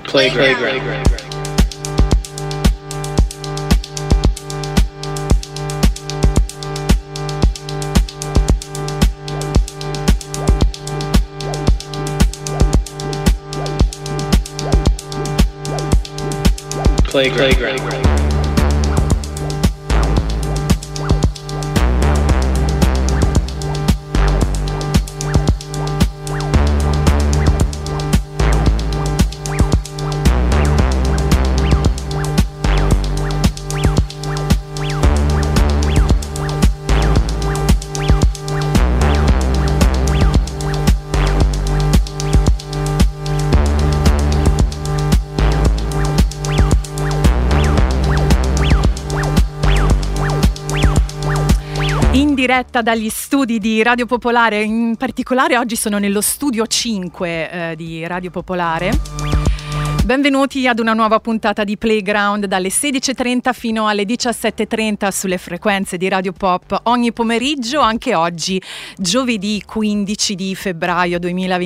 Playground. Playground. Diretta dagli studi di Radio Popolare, in particolare oggi sono nello studio 5 di Radio Popolare. Benvenuti ad una nuova puntata di Playground dalle 16.30 fino alle 17.30 sulle frequenze di Radio Pop ogni pomeriggio, anche oggi, giovedì 15 di febbraio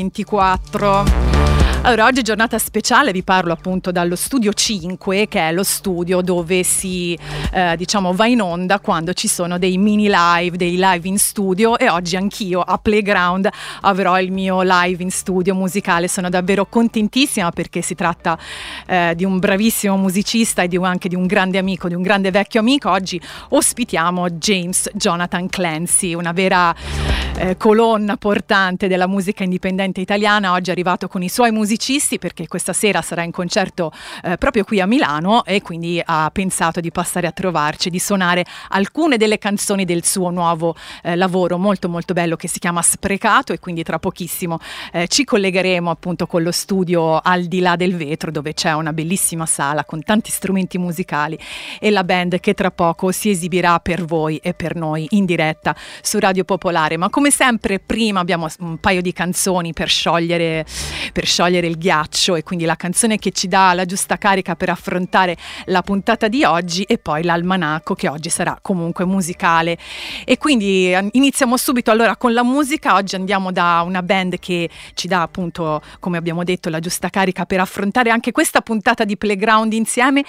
2024. Allora, oggi è giornata speciale, vi parlo appunto dallo studio 5, che è lo studio dove si va in onda quando ci sono dei mini live, dei live in studio, e oggi anch'io a Playground avrò il mio live in studio musicale. Sono davvero contentissima perché si tratta di un bravissimo musicista e anche di un grande amico, di un grande vecchio amico. Oggi ospitiamo James Jonathan Clancy, una vera colonna portante della musica indipendente italiana. Oggi è arrivato con i suoi musicisti perché questa sera sarà in concerto proprio qui a Milano, e quindi ha pensato di passare a trovarci, di suonare alcune delle canzoni del suo nuovo lavoro molto molto bello che si chiama Sprecato, e quindi tra pochissimo ci collegheremo appunto con lo studio Al di là del vetro, dove c'è una bellissima sala con tanti strumenti musicali e la band che tra poco si esibirà per voi e per noi in diretta su Radio Popolare. Ma come sempre prima abbiamo un paio di canzoni per sciogliere il ghiaccio, e quindi la canzone che ci dà la giusta carica per affrontare la puntata di oggi, e poi l'almanacco, che oggi sarà comunque musicale. E quindi iniziamo subito allora con la musica. Oggi andiamo da una band che ci dà appunto, come abbiamo detto, la giusta carica per affrontare anche questa puntata di Playground insieme.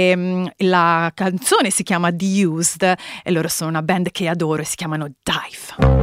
La canzone si chiama The Used e loro sono una band che adoro e si chiamano Dive.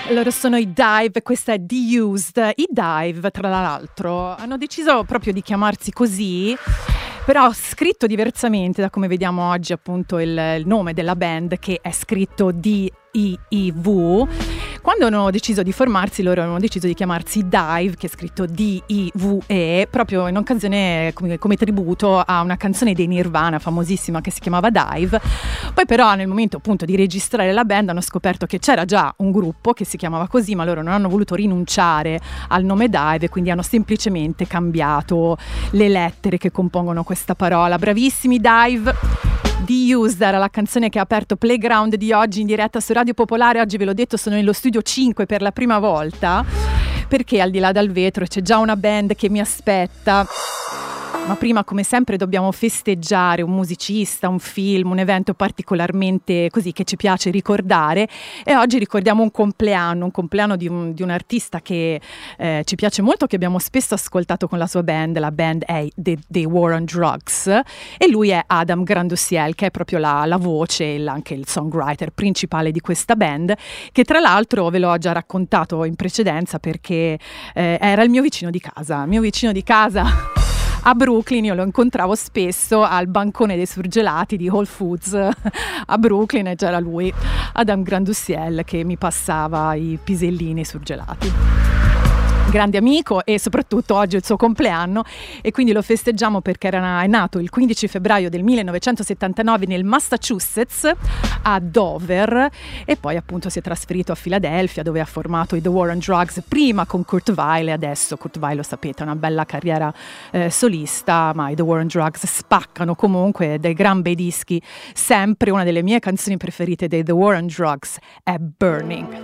Loro sono i Dive, questa è The Used. I Dive, tra l'altro, hanno deciso proprio di chiamarsi così, però scritto diversamente da come vediamo oggi, appunto il nome della band, che è scritto D-I-I-V. Quando hanno deciso di formarsi, loro hanno deciso di chiamarsi Dive, che è scritto D-I-V-E, proprio in occasione come tributo a una canzone dei Nirvana famosissima che si chiamava Dive. Poi però nel momento appunto di registrare la band hanno scoperto che c'era già un gruppo che si chiamava così, ma loro non hanno voluto rinunciare al nome Dive e quindi hanno semplicemente cambiato le lettere che compongono questa parola. Bravissimi Dive! The Used era la canzone che ha aperto Playground di oggi in diretta su Radio Popolare. Oggi ve l'ho detto, sono nello studio 5 per la prima volta, perché al di là dal vetro c'è già una band che mi aspetta. Ma prima, come sempre, dobbiamo festeggiare un musicista, un film, un evento particolarmente così che ci piace ricordare, e oggi ricordiamo un compleanno di un artista che ci piace molto, che abbiamo spesso ascoltato con la sua band. La band è The War on Drugs e lui è Adam Grandusiel, che è proprio la voce, anche il songwriter principale di questa band, che tra l'altro ve l'ho già raccontato in precedenza perché era il mio vicino di casa. A Brooklyn io lo incontravo spesso al bancone dei surgelati di Whole Foods a Brooklyn, e c'era lui, Adam Grandusiel, che mi passava i pisellini surgelati. Grande amico, e soprattutto oggi è il suo compleanno e quindi lo festeggiamo perché è nato il 15 febbraio del 1979 nel Massachusetts, a Dover, e poi appunto si è trasferito a Filadelfia, dove ha formato i The War on Drugs, prima con Kurt Weill, e adesso Kurt Weill, lo sapete, ha una bella carriera solista, ma i The War on Drugs spaccano comunque, dei gran bei dischi. Sempre una delle mie canzoni preferite dei The War on Drugs è Burning.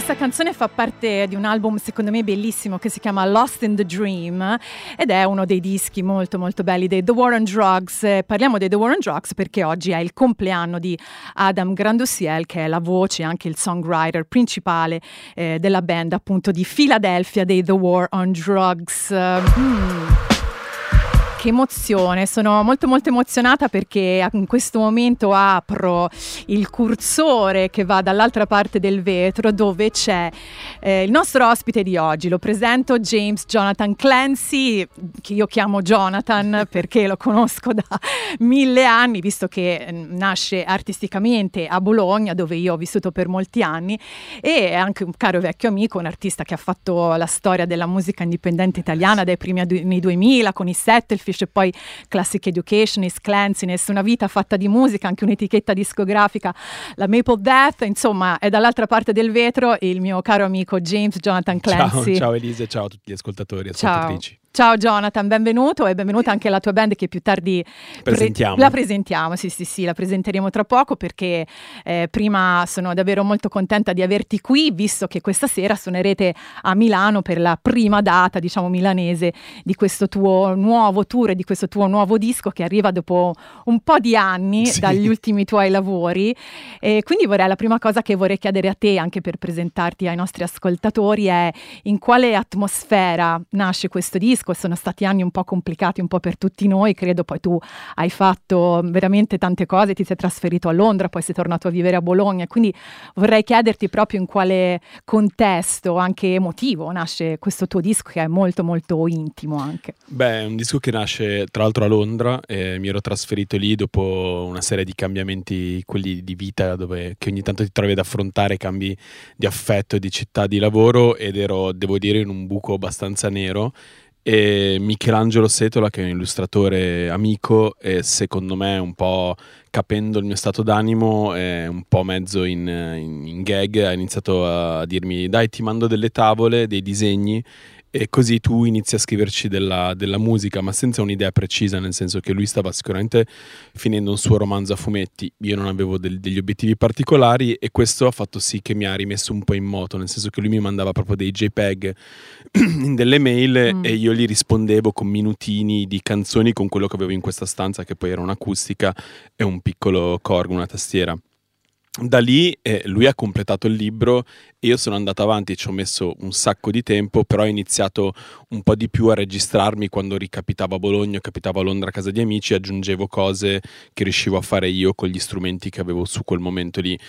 questa canzone fa parte di un album secondo me bellissimo che si chiama Lost in the Dream ed è uno dei dischi molto molto belli dei The War on Drugs. Parliamo dei The War on Drugs perché oggi è il compleanno di Adam Grandusiel, che è la voce e anche il songwriter principale della band appunto di Philadelphia dei The War on Drugs. Che emozione, sono molto molto emozionata perché in questo momento apro il cursore che va dall'altra parte del vetro dove c'è il nostro ospite di oggi. Lo presento, James Jonathan Clancy, che io chiamo Jonathan perché lo conosco da 1000 anni, visto che nasce artisticamente a Bologna, dove io ho vissuto per molti anni, e è anche un caro vecchio amico, un artista che ha fatto la storia della musica indipendente italiana dai primi anni 2000 con i Settled e poi Classic Educationist, Clanciness, una vita fatta di musica, anche un'etichetta discografica, la Maple Death. Insomma, è dall'altra parte del vetro il mio caro amico James Jonathan Clancy. Ciao Elise, ciao a tutti gli ascoltatori e ascoltatrici. Ciao Jonathan, benvenuto e benvenuta anche alla tua band che più tardi la presentiamo, sì, la presenteremo tra poco perché prima sono davvero molto contenta di averti qui, visto che questa sera suonerete a Milano per la prima data, diciamo milanese, di questo tuo nuovo tour e di questo tuo nuovo disco che arriva dopo un po' di anni dagli ultimi tuoi lavori. E quindi la prima cosa che vorrei chiedere a te, anche per presentarti ai nostri ascoltatori, è in quale atmosfera nasce questo disco. Sono stati anni un po' complicati un po' per tutti noi, credo. Poi tu hai fatto veramente tante cose, ti sei trasferito a Londra, poi sei tornato a vivere a Bologna, quindi vorrei chiederti proprio in quale contesto anche emotivo nasce questo tuo disco, che è molto molto intimo anche. Beh, è un disco che nasce tra l'altro a Londra e mi ero trasferito lì dopo una serie di cambiamenti, quelli di vita, che ogni tanto ti trovi ad affrontare cambi di affetto, di città, di lavoro, ed ero, devo dire, in un buco abbastanza nero. E Michelangelo Setola, che è un illustratore amico e secondo me un po' capendo il mio stato d'animo, un po' mezzo in gag, ha iniziato a dirmi: dai, ti mando delle tavole, dei disegni e così tu inizi a scriverci della musica, ma senza un'idea precisa, nel senso che lui stava sicuramente finendo un suo romanzo a fumetti, io non avevo degli obiettivi particolari, e questo ha fatto sì che mi ha rimesso un po' in moto, nel senso che lui mi mandava proprio dei JPEG in delle mail e io gli rispondevo con minutini di canzoni con quello che avevo in questa stanza, che poi era un'acustica e un piccolo Korg, una tastiera. Da lì lui ha completato il libro e io sono andato avanti e ci ho messo un sacco di tempo, però ho iniziato un po' di più a registrarmi quando ricapitavo a Bologna, capitavo a Londra a casa di amici, aggiungevo cose che riuscivo a fare io con gli strumenti che avevo su quel momento lì,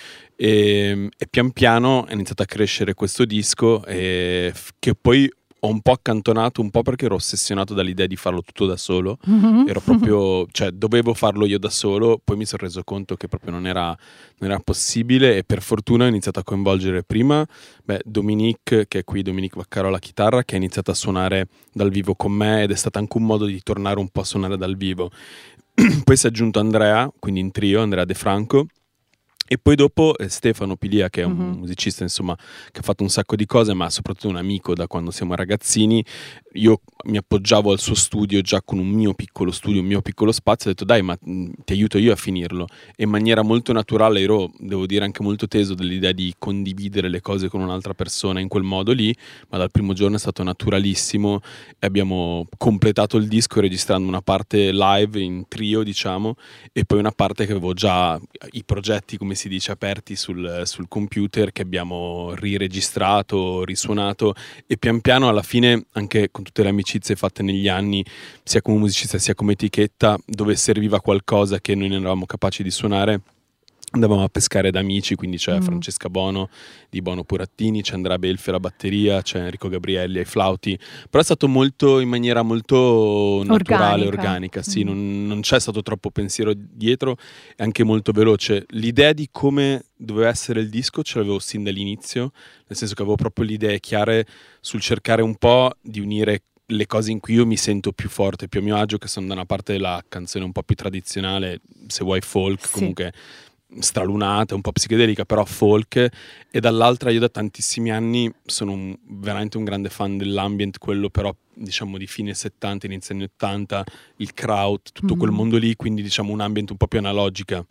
e pian piano è iniziato a crescere questo disco, che poi ho un po' accantonato, un po' perché ero ossessionato dall'idea di farlo tutto da solo. Ero proprio, dovevo farlo io da solo, poi mi sono reso conto che proprio non era possibile, e per fortuna ho iniziato a coinvolgere prima Dominique, che è qui, Dominique Vaccaro alla chitarra, che ha iniziato a suonare dal vivo con me ed è stato anche un modo di tornare un po' a suonare dal vivo. Poi si è aggiunto Andrea, quindi in trio, Andrea De Franco. E poi dopo Stefano Pilia, che è un musicista, insomma, che ha fatto un sacco di cose, ma soprattutto un amico da quando siamo ragazzini. Io mi appoggiavo al suo studio già con un mio piccolo studio, un mio piccolo spazio, ho detto dai, ma ti aiuto io a finirlo. E in maniera molto naturale ero, devo dire, anche molto teso dell'idea di condividere le cose con un'altra persona in quel modo lì, ma dal primo giorno è stato naturalissimo e abbiamo completato il disco registrando una parte live in trio, diciamo, e poi una parte che avevo già i progetti, come si dice, aperti sul computer, che abbiamo riregistrato, risuonato, e pian piano alla fine, anche con tutte le amicizie fatte negli anni, sia come musicista sia come etichetta, dove serviva qualcosa che noi non eravamo capaci di suonare, andavamo a pescare da amici, quindi c'è Francesca Bono di Bono Purattini, c'è Andrea Belfi alla batteria, c'è Enrico Gabrielli ai flauti, però è stato molto, in maniera molto naturale, organica, sì, non c'è stato troppo pensiero dietro, è anche molto veloce. L'idea di come doveva essere il disco ce l'avevo sin dall'inizio, nel senso che avevo proprio le idee chiare sul cercare un po' di unire le cose in cui io mi sento più forte, più a mio agio, che sono da una parte della canzone un po' più tradizionale, se vuoi folk, comunque stralunata, un po' psichedelica, però folk, e dall'altra io da tantissimi anni sono veramente un grande fan dell'ambient, quello però diciamo di fine 70, inizio anni 80, il kraut, tutto quel mondo lì, quindi diciamo un ambient un po' più analogica.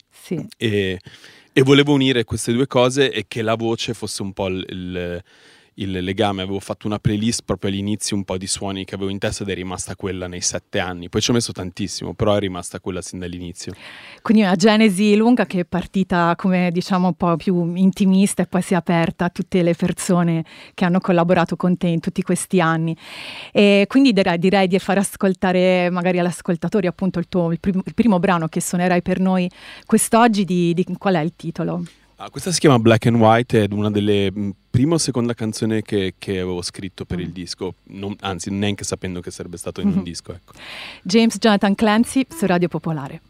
Sì. E volevo unire queste due cose e che la voce fosse un po' il legame. Avevo fatto una playlist proprio all'inizio, un po' di suoni che avevo in testa ed è rimasta quella nei 7 anni. Poi ci ho messo tantissimo, però è rimasta quella sin dall'inizio. Quindi una genesi lunga che è partita come diciamo un po' più intimista e poi si è aperta a tutte le persone che hanno collaborato con te in tutti questi anni. E quindi direi di far ascoltare magari all'ascoltatori appunto il primo brano che suonerai per noi quest'oggi. Di qual è il titolo? Questa si chiama Black and White, è una delle prima o seconda canzone che avevo scritto per il disco, anzi neanche sapendo che sarebbe stato in un disco. Ecco. James Jonathan Clancy su Radio Popolare.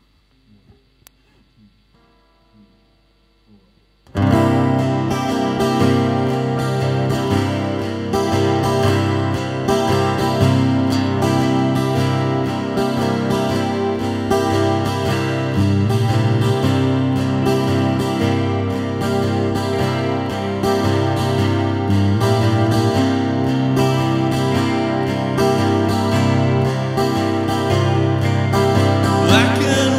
Black and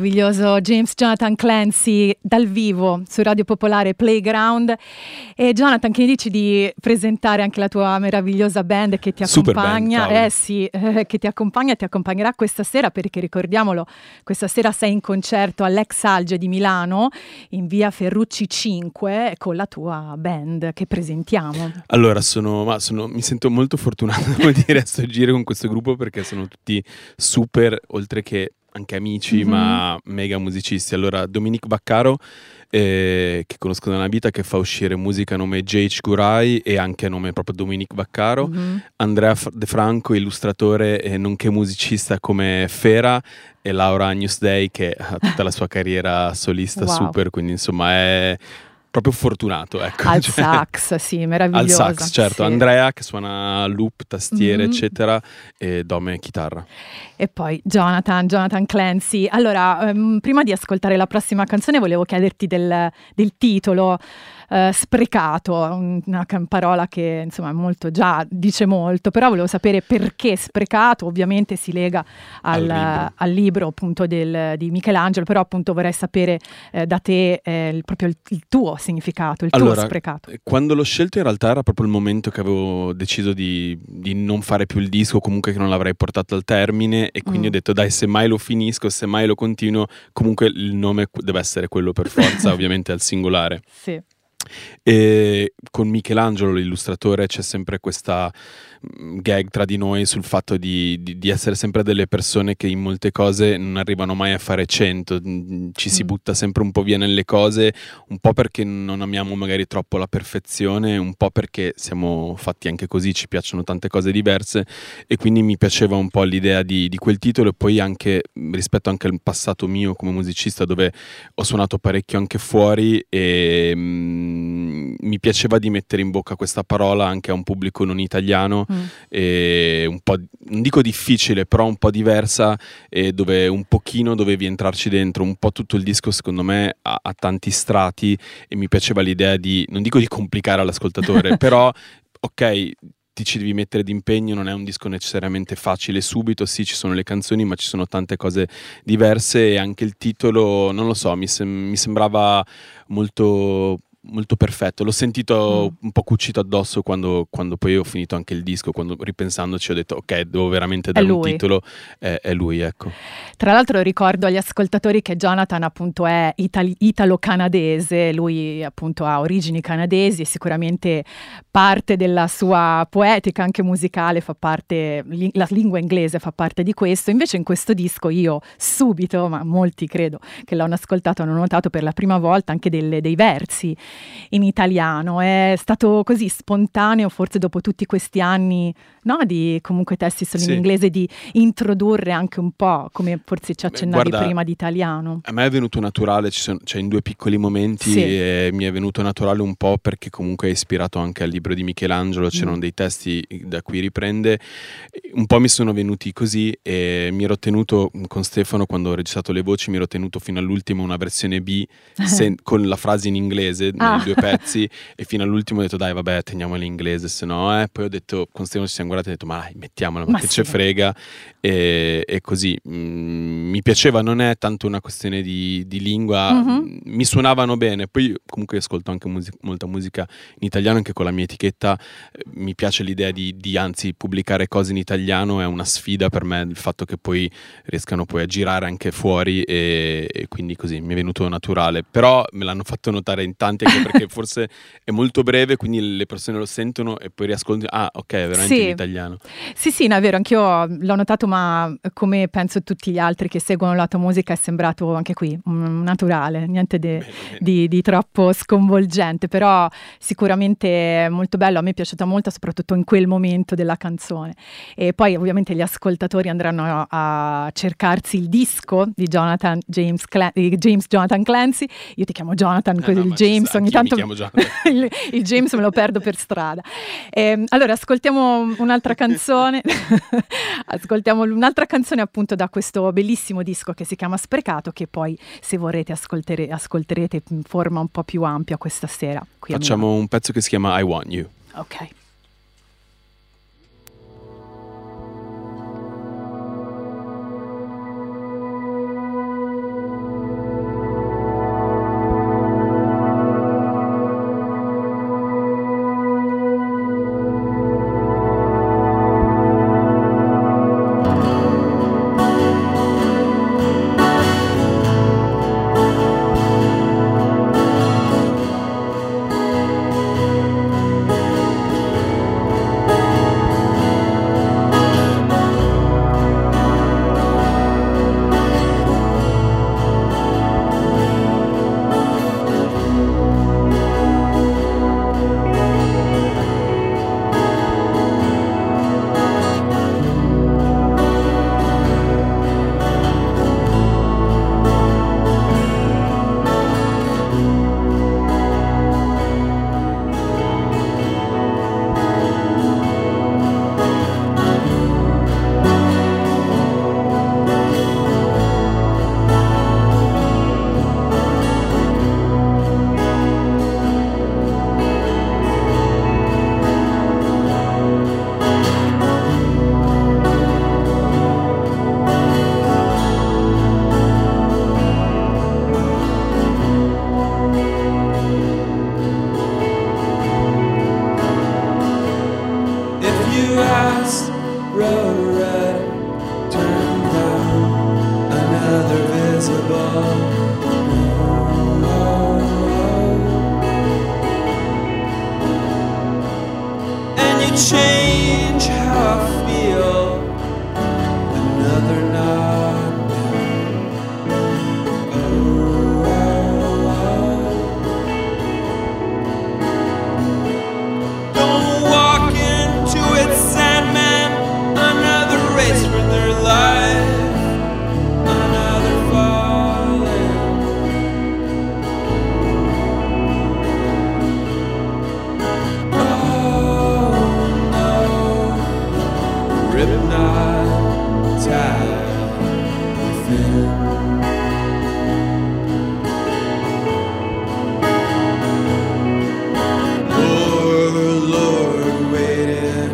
meraviglioso James Jonathan Clancy dal vivo su Radio Popolare Playground. E Jonathan, che ne dici di presentare anche la tua meravigliosa band che ti accompagna? Che ti accompagna e ti accompagnerà questa sera, perché ricordiamolo, questa sera sei in concerto all'Ex Alge di Milano in via Ferrucci 5 con la tua band che presentiamo. Allora, mi sento molto fortunato, devo dire, a sto giro con questo gruppo, perché sono tutti super, oltre che anche amici, ma mega musicisti. Allora, Dominique Baccaro, che conosco da una vita, che fa uscire musica a nome J.H. Gurai e anche a nome proprio Dominique Baccaro. Andrea De Franco, illustratore e nonché musicista come Fera, e Laura Agnus Dei, che ha tutta la sua carriera solista super, quindi insomma è proprio fortunato, ecco. Al sax, sì, meraviglioso. Al sax, certo. Sì. Andrea che suona loop, tastiere, eccetera, e Dome chitarra. E poi Jonathan Clancy. Allora, prima di ascoltare la prossima canzone volevo chiederti del titolo. Sprecato, una parola che insomma molto, già dice molto, però volevo sapere perché sprecato. Ovviamente si lega al libro appunto di Michelangelo, però appunto vorrei sapere da te proprio il tuo significato, tuo sprecato. Quando l'ho scelto in realtà era proprio il momento che avevo deciso di non fare più il disco, comunque che non l'avrei portato al termine, e quindi ho detto dai, se mai lo finisco, se mai lo continuo, comunque il nome deve essere quello per forza, ovviamente al singolare. Sì. E con Michelangelo, l'illustratore, c'è sempre questa gag tra di noi sul fatto di essere sempre delle persone che in molte cose non arrivano mai a fare 100, ci si butta sempre un po' via nelle cose, un po' perché non amiamo magari troppo la perfezione, un po' perché siamo fatti anche così, ci piacciono tante cose diverse, e quindi mi piaceva un po' l'idea di quel titolo. E poi anche rispetto anche al passato mio come musicista, dove ho suonato parecchio anche fuori, e mi piaceva di mettere in bocca questa parola anche a un pubblico non italiano, e un po', non dico difficile, però un po' diversa, e dove un pochino dovevi entrarci dentro. Un po' tutto il disco secondo me ha tanti strati, e mi piaceva l'idea non dico di complicare all'ascoltatore, però ok, ti ci devi mettere d'impegno, non è un disco necessariamente facile subito, sì, ci sono le canzoni, ma ci sono tante cose diverse, e anche il titolo, non lo so, mi sembrava molto perfetto. L'ho sentito un po' cucito addosso quando poi ho finito anche il disco, quando ripensandoci ho detto ok, devo veramente dare un titolo, è lui, ecco. Tra l'altro ricordo agli ascoltatori che Jonathan appunto è italo-canadese, lui appunto ha origini canadesi, e sicuramente parte della sua poetica anche musicale fa parte, la lingua inglese fa parte di questo. Invece in questo disco io subito, ma molti credo che l'hanno ascoltato, hanno notato per la prima volta anche dei versi in italiano. È stato così spontaneo, forse dopo tutti questi anni, no, di comunque testi solo in inglese, di introdurre anche un po', come forse ci accennavi prima, di italiano. A me è venuto naturale, cioè in due piccoli momenti, e mi è venuto naturale un po' perché comunque è ispirato anche al libro di Michelangelo, c'erano dei testi da cui riprende, un po' mi sono venuti così, e mi ero tenuto con Stefano, quando ho registrato le voci, mi ero tenuto fino all'ultimo una versione B con la frase in inglese nei due pezzi, e fino all'ultimo ho detto dai vabbè, teniamola in inglese, se no poi ho detto, con Stefano ci siamo guardati e ho detto ma dai, mettiamola, ma che ce frega, e così mi piaceva. Non è tanto una questione di lingua, mi suonavano bene. Poi comunque ascolto anche molta musica in italiano, anche con la mia etichetta. Mi piace l'idea di anzi pubblicare cose in italiano, è una sfida per me il fatto che poi riescano poi a girare anche fuori, e quindi così mi è venuto naturale. Però me l'hanno fatto notare in tanti, anche perché forse è molto breve, quindi le persone lo sentono e poi riascoltano, ok, è veramente in italiano. Sì, no, è vero, anch'io l'ho notato, ma come penso tutti gli altri che seguono la tua musica è sembrato anche qui naturale, niente di troppo sconvolgente, però sicuramente molto bello. A me è piaciuta molto, soprattutto in quel momento della canzone. E poi ovviamente gli ascoltatori andranno a cercarsi il disco di James Jonathan Clancy. Io ti chiamo Jonathan, così il James ogni tanto il James me lo perdo per strada. Allora ascoltiamo un'altra canzone appunto da questo bellissimo disco che si chiama Sprecato, che poi se vorrete ascolterete in forma un po' più ampia questa sera qui. Facciamo un pezzo che si chiama I Want You. Ok. change how I feel. Another knockdown. Don't walk into it, Sandman. Another race for their life. Another falling. Oh no, rip knot tied within. Lord, waiting.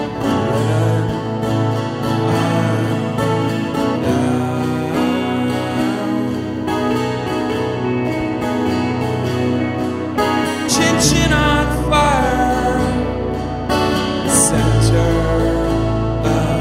Chin on fire, center of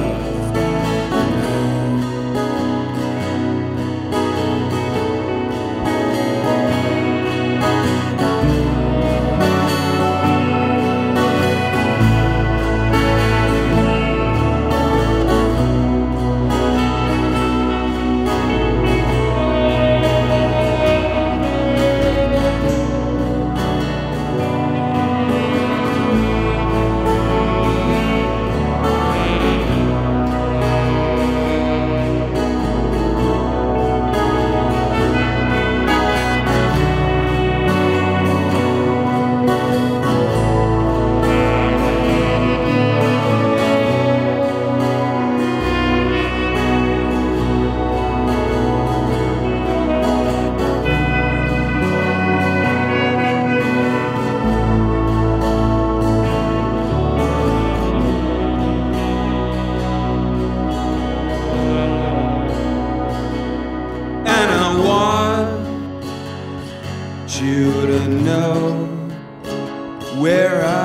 and I want you to know where I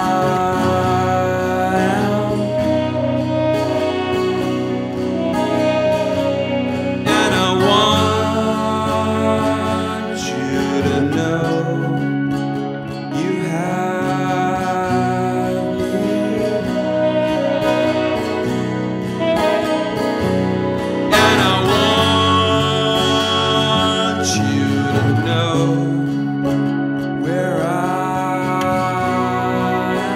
am, and I want you to know you have me, and I want you to know where I am.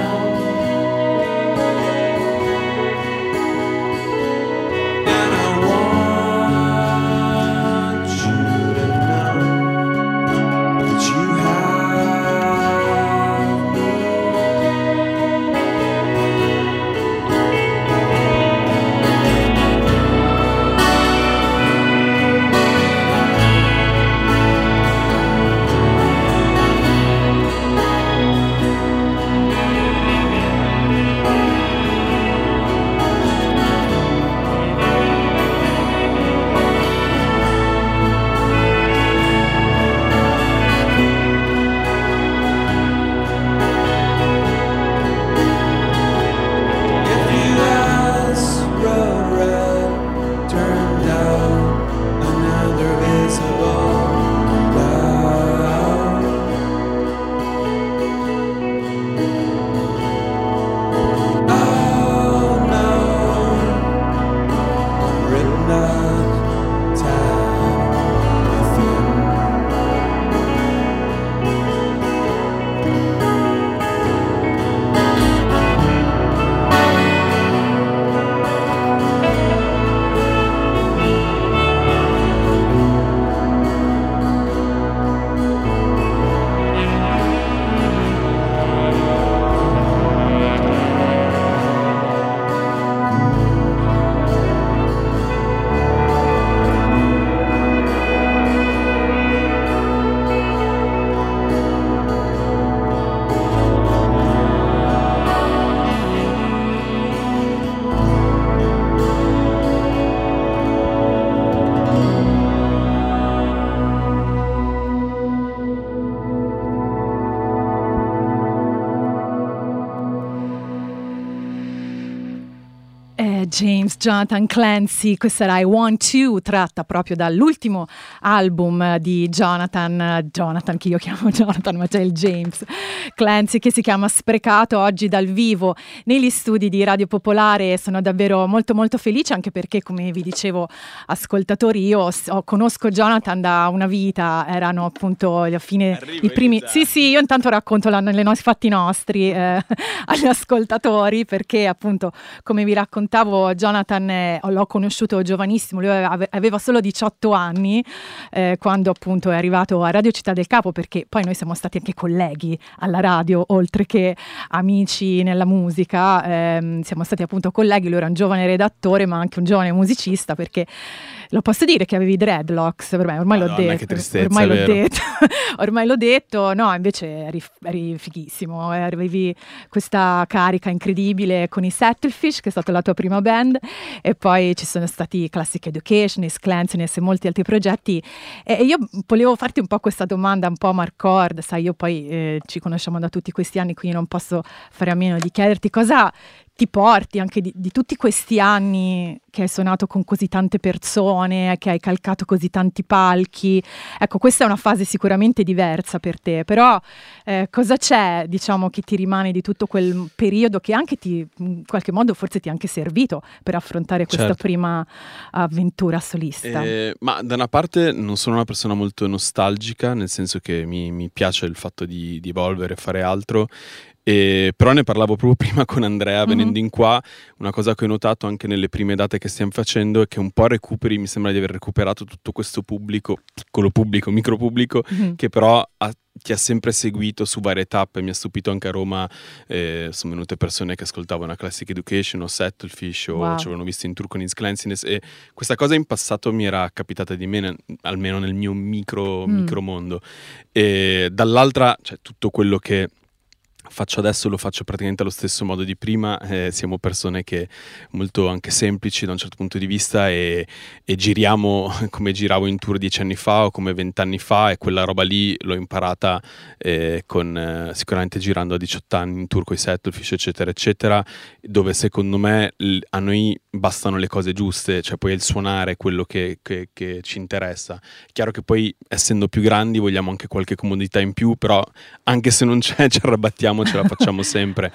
James Jonathan Clancy, questa era I Want You, tratta proprio dall'ultimo album di Jonathan, che io chiamo Jonathan, ma c'è il James Clancy, che si chiama Sprecato, oggi dal vivo negli studi di Radio Popolare. Sono davvero molto molto felice, anche perché, come vi dicevo ascoltatori, io conosco Jonathan da una vita, erano appunto alla fine i primi... Sì, io intanto racconto i fatti nostri agli ascoltatori, perché appunto, come vi raccontavo, Jonathan l'ho conosciuto giovanissimo, lui aveva solo 18 anni quando appunto è arrivato a Radio Città del Capo, perché poi noi siamo stati anche colleghi alla radio, oltre che amici nella musica, siamo stati appunto colleghi. Lui era un giovane redattore ma anche un giovane musicista, perché lo posso dire che avevi i dreadlocks, ormai l'ho detto, che tristezza, ormai l'ho detto, no, invece eri fighissimo, avevi questa carica incredibile con i Settlefish, che è stata la tua prima band, e poi ci sono stati Classic Education, Clanciness e molti altri progetti, e io volevo farti un po' questa domanda un po' Marcord, sai, io poi ci conosciamo da tutti questi anni, quindi non posso fare a meno di chiederti cosa ti porti anche di tutti questi anni che hai suonato con così tante persone, che hai calcato così tanti palchi. Ecco, questa è una fase sicuramente diversa per te, però cosa c'è, diciamo, che ti rimane di tutto quel periodo, che anche in qualche modo forse ti è anche servito per affrontare questa prima avventura solista? Ma da una parte non sono una persona molto nostalgica, nel senso che mi piace il fatto di evolvere, fare altro. Però ne parlavo proprio prima con Andrea venendo in qua. Una cosa che ho notato anche nelle prime date che stiamo facendo è che un po' mi sembra di aver recuperato tutto questo pubblico, piccolo pubblico, micro pubblico, che però ti ha sempre seguito su varie tappe. Mi ha stupito anche a Roma, sono venute persone che ascoltavano Classic Education o Settlefish o ci avevano visto in tour con His Clanciness, e questa cosa in passato mi era capitata di me, almeno nel mio micro mondo. E dall'altra, cioè, tutto quello che faccio adesso lo faccio praticamente allo stesso modo di prima. Siamo persone che molto anche semplici da un certo punto di vista, e giriamo come giravo in tour 10 anni fa o come 20 anni fa, e quella roba lì l'ho imparata sicuramente girando a 18 anni in tour con i Settlefish eccetera eccetera, dove secondo me a noi bastano le cose giuste, cioè poi è il suonare quello che ci interessa. Chiaro che poi, essendo più grandi, vogliamo anche qualche comodità in più, però anche se non c'è ci arrabattiamo, ce la facciamo sempre,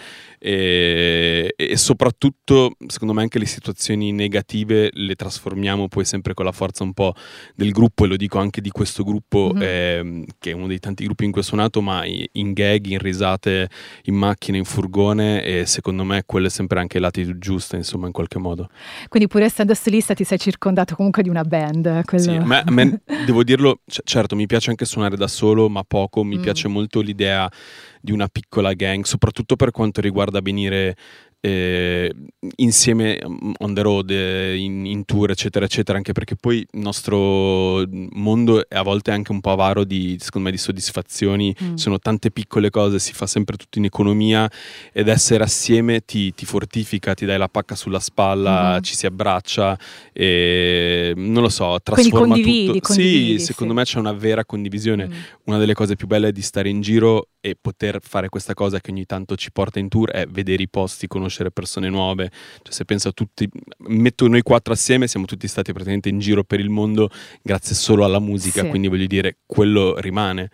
e soprattutto secondo me anche le situazioni negative le trasformiamo poi sempre con la forza un po' del gruppo, e lo dico anche di questo gruppo, che è uno dei tanti gruppi in cui ho suonato, ma in gag, in risate, in macchina, in furgone, e secondo me quello è sempre anche l'attitude giusta, insomma, in qualche modo. Quindi pur essendo solista ti sei circondato comunque di una band. Sì, a me devo dirlo, certo mi piace anche suonare da solo, ma poco, mi piace molto l'idea di una piccola gang, soprattutto per quanto riguarda venire insieme on the road, in tour eccetera eccetera, anche perché poi il nostro mondo è a volte anche un po' avaro secondo me di soddisfazioni. Sono tante piccole cose, si fa sempre tutto in economia, ed essere assieme ti fortifica, ti dai la pacca sulla spalla, ci si abbraccia, e non lo so, trasforma tutto. Sì, secondo me c'è una vera condivisione. Una delle cose più belle di stare in giro e poter fare questa cosa che ogni tanto ci porta in tour è vedere i posti, conoscere persone nuove. Cioè, se penso a tutti, metto noi 4 assieme, siamo tutti stati praticamente in giro per il mondo grazie solo alla musica, quindi voglio dire, quello rimane.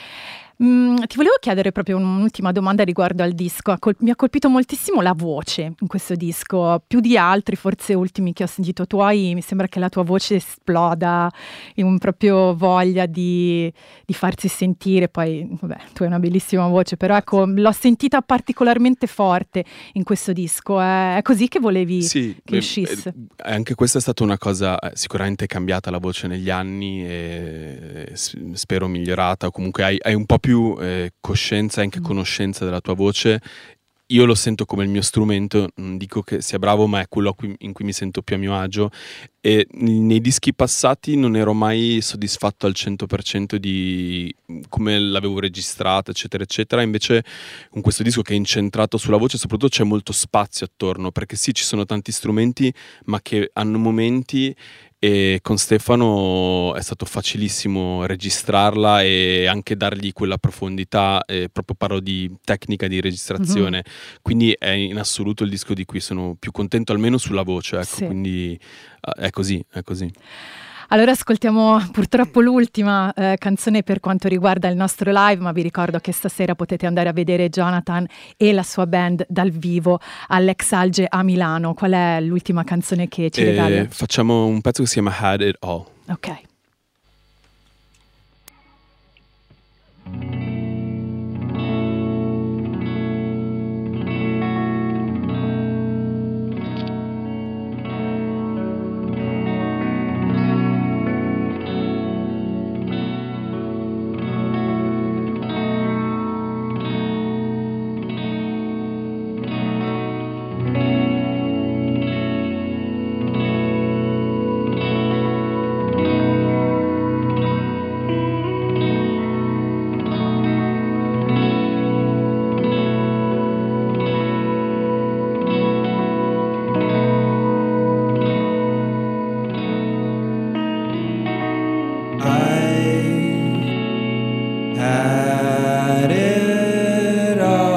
Ti volevo chiedere proprio un'ultima domanda riguardo al disco. Mi ha colpito moltissimo la voce in questo disco, più di altri forse ultimi che ho sentito tuoi. Mi sembra che la tua voce esploda in proprio voglia di farsi sentire. Poi vabbè, tu hai una bellissima voce, però ecco, l'ho sentita particolarmente forte in questo disco. È così che volevi che uscisse? Anche questa è stata una cosa sicuramente cambiata, la voce negli anni, e spero migliorata, o comunque hai un po' più coscienza e anche conoscenza della tua voce. Io lo sento come il mio strumento, non dico che sia bravo, ma è quello in cui mi sento più a mio agio, e nei dischi passati non ero mai soddisfatto al 100% di come l'avevo registrata eccetera eccetera. Invece con questo disco, che è incentrato sulla voce, soprattutto c'è molto spazio attorno, perché sì, ci sono tanti strumenti ma che hanno momenti e con Stefano è stato facilissimo registrarla e anche dargli quella profondità, proprio parlo di tecnica di registrazione, quindi è in assoluto il disco di cui sono più contento, almeno sulla voce, ecco, Sì. quindi è così, è così. Allora ascoltiamo purtroppo l'ultima canzone per quanto riguarda il nostro live, ma vi ricordo che stasera potete andare a vedere Jonathan e la sua band dal vivo all'Ex Alge a Milano. Qual è l'ultima canzone che ci regali? Facciamo un pezzo che si chiama Had It All. Ok. Had it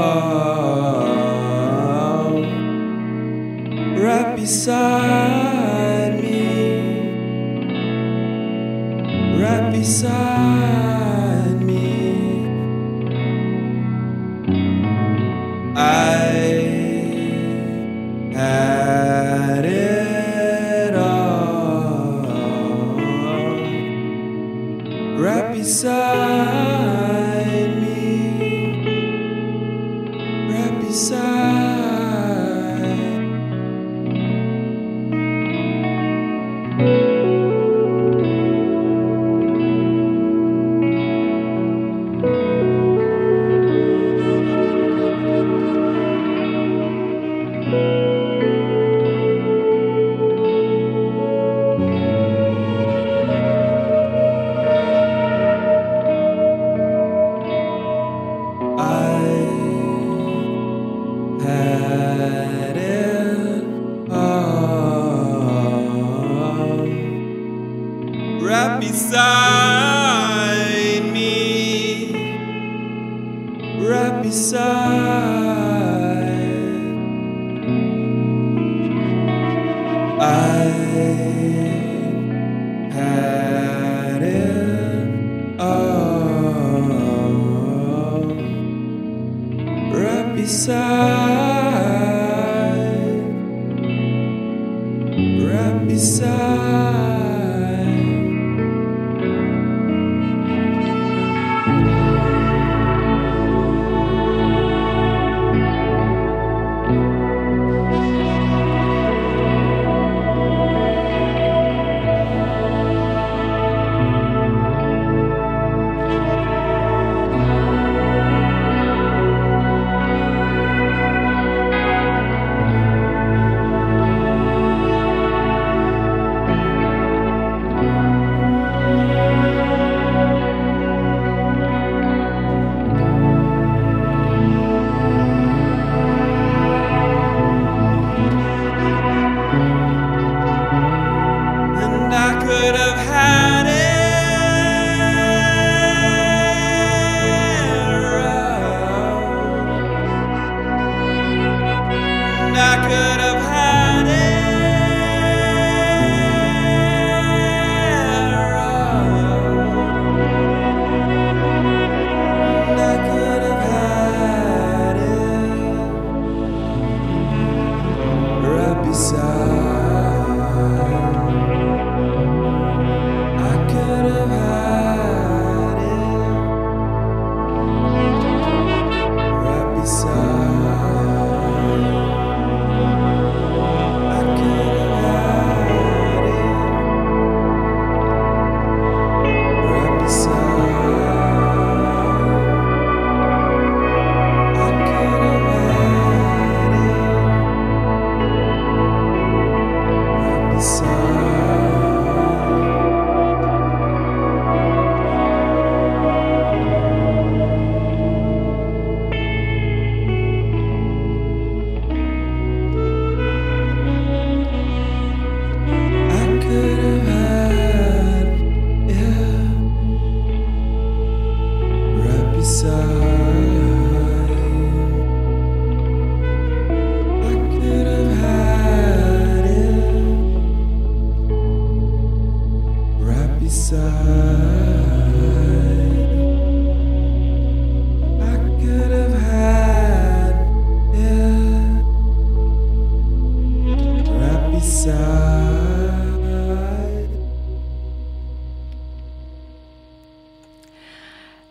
all right beside me, right beside me. I had it all right beside me, right beside. Had it all right beside me, right beside. I had it all right beside, right beside.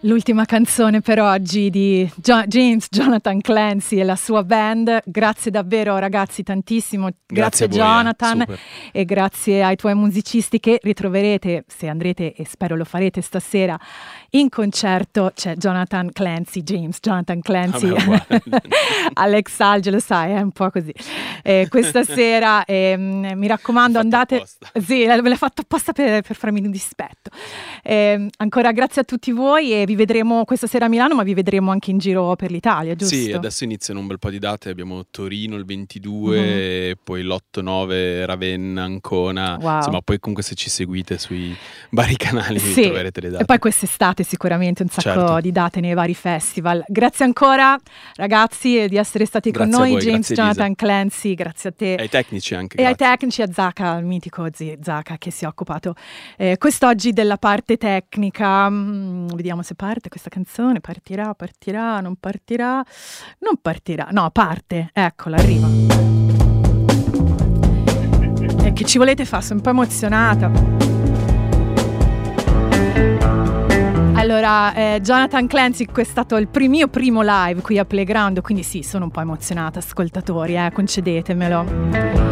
L'ultima canzone per oggi di James Jonathan Clancy e la sua band. Grazie davvero ragazzi tantissimo, grazie a voi, Jonathan super. E grazie ai tuoi musicisti che ritroverete se andrete, e spero lo farete stasera, in concerto. C'è Jonathan Clancy, James Jonathan Clancy, Alex Alge, lo sai, è un po' così questa sera, mi raccomando andate apposta. Sì, me l'ho fatto apposta per farmi un dispetto. Ancora grazie a tutti voi e vi vedremo questa sera a Milano, ma vi vedremo anche in giro per l'Italia, giusto? Sì, adesso iniziano un bel po' di date, abbiamo Torino il 22, e poi l'8-9 Ravenna, Ancona, Wow. insomma poi comunque se ci seguite sui vari canali Sì, troverete le date. e poi quest'estate sicuramente un sacco Certo. di date nei vari festival. Grazie ancora ragazzi di essere stati Grazie con a noi, voi, James grazie, Elisa. Jonathan Clancy, grazie a te. E ai tecnici anche, E ai grazie. tecnici, a Zaka, il mitico Zaka che si è occupato quest'oggi della parte tecnica. Vediamo se parte questa canzone, partirà, non partirà, no, parte, eccola, arriva. E che ci volete fare? Sono un po' emozionata. Allora, Jonathan Clancy, questo è stato il mio primo live qui a Playground, quindi sì, sono un po' emozionata, ascoltatori, concedetemelo.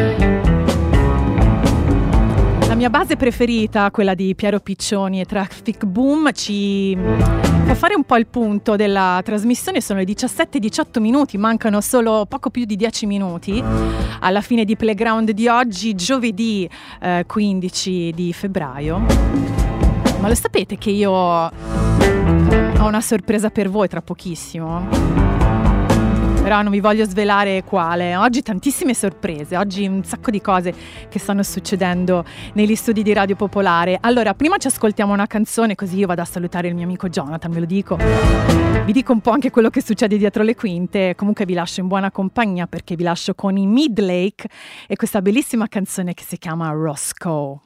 La mia base preferita, quella di Piero Piccioni e Traffic Boom, ci fa fare un po' il punto della trasmissione. Sono le 17:18 minuti, mancano solo poco più di 10 minuti alla fine di Playground di oggi, giovedì 15 di febbraio. Ma lo sapete che io ho una sorpresa per voi tra pochissimo? Però non vi voglio svelare quale. Oggi tantissime sorprese, oggi un sacco di cose che stanno succedendo negli studi di Radio Popolare. Allora, prima ci ascoltiamo una canzone, così io vado a salutare il mio amico Jonathan, ve lo dico. Vi dico un po' anche quello che succede dietro le quinte. Comunque vi lascio in buona compagnia, perché vi lascio con i Midlake e questa bellissima canzone che si chiama Roscoe.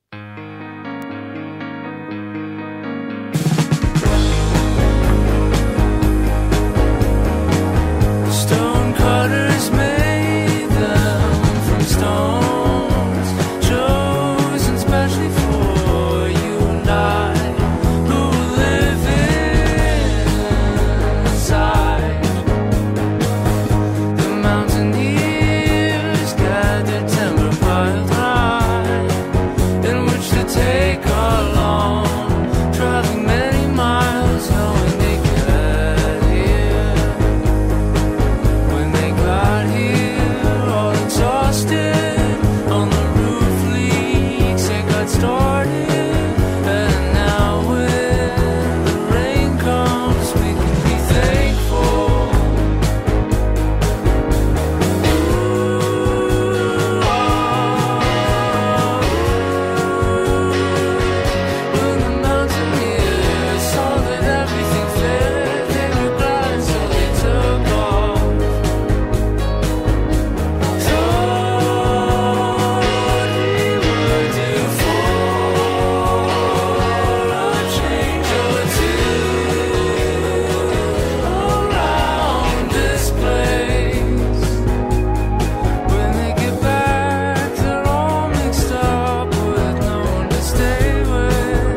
Stone cutters made them from stones, chosen specially for you and I, who live inside. The mountaineers gathered timber piled high, in which to take along, traveling many miles, knowing they get here. When they got here, all exhausted, on the roof leaks, it got started. And now when the rain comes, we can be thankful. When the mountaineers saw that everything failed, they were glad, so they took off. Thought we were due for a change or two around this place. When they get back, they're all mixed up with no one to stay with.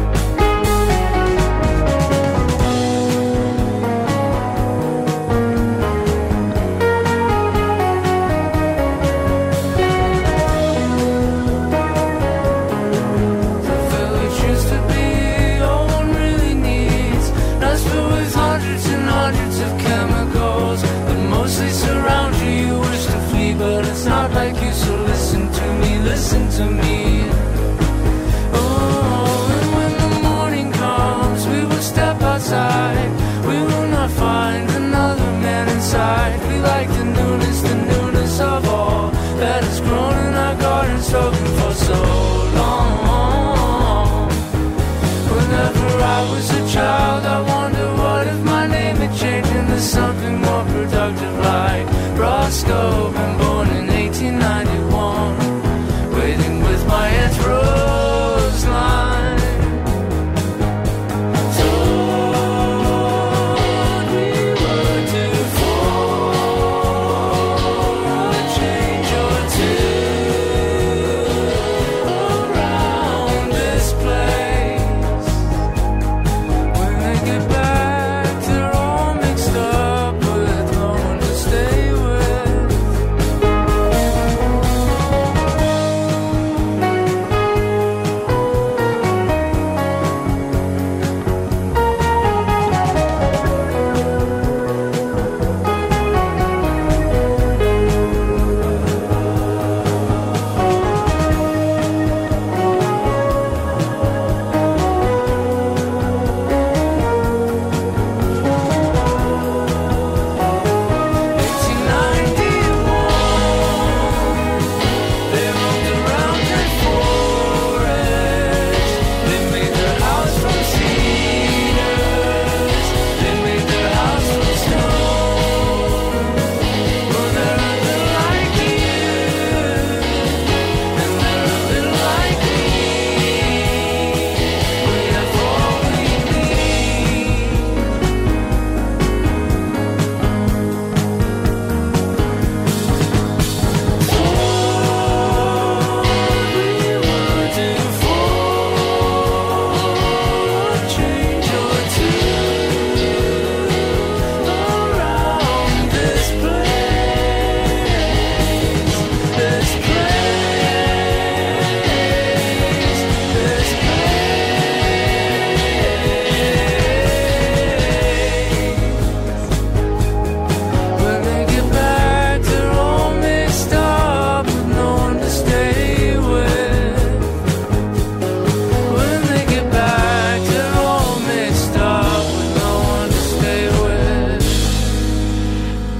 The village used to be all one really needs. Now it's filled with hundreds and hundreds of chemicals that mostly surround you. You wish to flee, but it's not like you. So listen to me, listen to me. Oh, and when the morning comes, we will step outside. We will not find another man inside. We like the newness of all that has grown in our garden, spoken for so long. Whenever I was a child, I wonder what if my name had changed into something more productive, like Roscoe. Been born in 1891, waiting with my Aunt Roseline. Thought we were due for a change or two around this place. When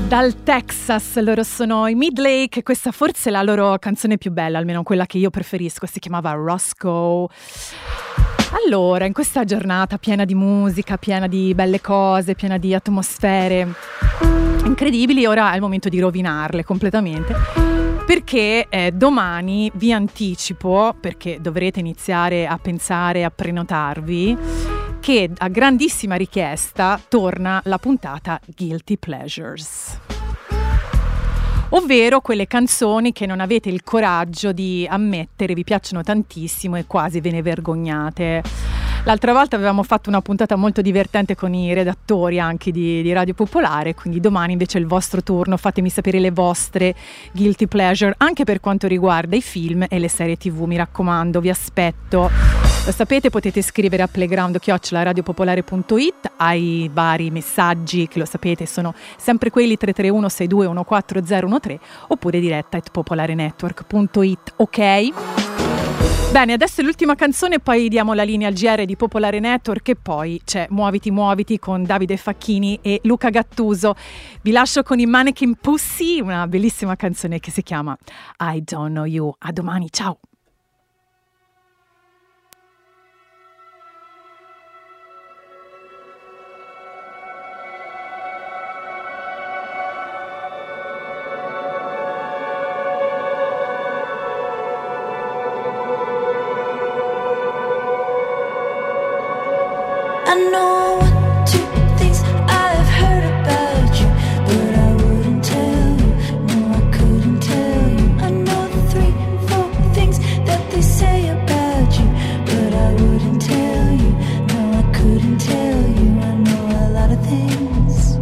Dal Texas, loro sono i Midlake, questa forse è la loro canzone più bella, almeno quella che io preferisco, si chiamava Roscoe. Allora, in questa giornata piena di musica, piena di belle cose, piena di atmosfere incredibili, ora è il momento di rovinarle completamente, perché domani vi anticipo, perché dovrete iniziare a pensare, a prenotarvi, che a grandissima richiesta torna la puntata Guilty Pleasures, ovvero quelle canzoni che non avete il coraggio di ammettere vi piacciono tantissimo e quasi ve ne vergognate. L'altra volta avevamo fatto una puntata molto divertente con i redattori anche di Radio Popolare, quindi domani invece è il vostro turno, fatemi sapere le vostre guilty pleasure, anche per quanto riguarda i film e le serie TV, mi raccomando, vi aspetto. Lo sapete, potete scrivere a playground@radiopopolare.it, ai vari messaggi che lo sapete sono sempre quelli 331 62 14013, oppure diretta@popolarenetwork.it, ok? Bene, adesso è l'ultima canzone, poi diamo la linea al GR di Popolare Network e poi c'è Muoviti Muoviti con Davide Facchini e Luca Gattuso. Vi lascio con i Mannequin Pussy, una bellissima canzone che si chiama I Don't Know You. A domani, ciao! I know 1, 2 things I've heard about you, but I wouldn't tell you, no I couldn't tell you. I know 3, 4 things that they say about you, but I wouldn't tell you, no I couldn't tell you. I know a lot of things,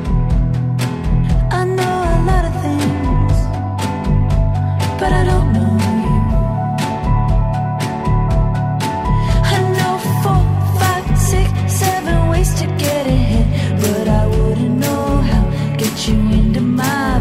I know a lot of things, but I don't know you. I know 4, 5, 6, 7 ways to get ahead, but I wouldn't know how. Get you into my